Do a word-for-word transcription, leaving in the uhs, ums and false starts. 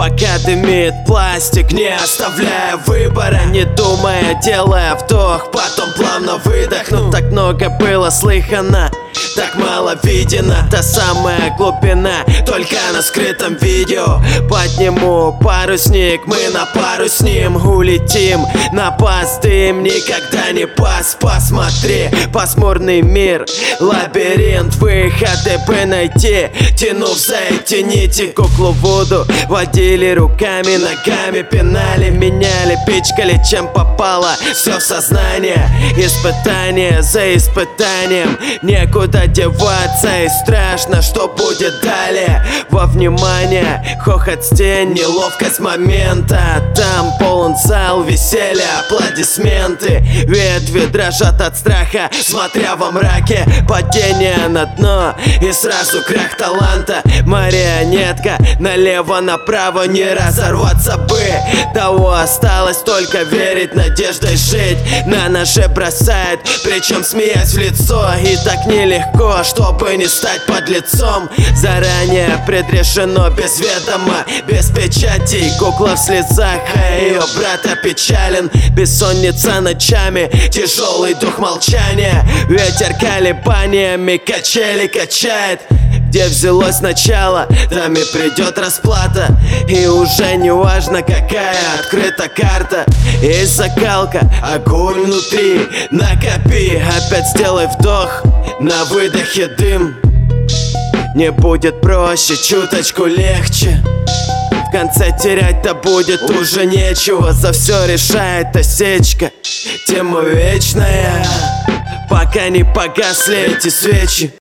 Пока дымит пластик, не оставляя выбора, не думая, делая вдох, потом плавно выдохнуть. Так много было слыхано, так мало видено. Та самая глубина, только на скрытом видео. Подниму парусник, мы на пару с ним улетим. На пас дым, никогда не пас. Посмотри, пасмурный мир, лабиринт, выходы бы найти. Тянув за эти нити, куклу Вуду водили руками, ногами, пинали, меняли, пичкали чем попало. Все в сознание, испытание за испытанием. Некуда деваться и страшно, что будет далее. Во внимание, хохот стен, неловкость момента. Там полон зал, веселье, аплодисменты. Ветви дрожат от страха, смотря во мраке. Падение на дно и сразу крах таланта. Марионетка, налево-направо не разорваться бы. Того осталось только верить, надеждой жить. На ноже бросает, причем смеясь в лицо. И так нелегко, чтобы не стать подлецом. Заранее предрешено, без ведома, без печатей. Кукла в слезах, а ее брат опечален. Бессонница ночами, тяжелый дух молчания. Ветер колебаниями качели качает. Где взялось начало, там и придет расплата. И уже не важно, какая открыта карта. Есть закалка, огонь внутри. Накопи, опять сделай вдох, на выдохе дым. Не будет проще, чуточку легче. В конце терять-то будет уже нечего. За все решает осечка, тема вечная. Пока не погасли эти свечи.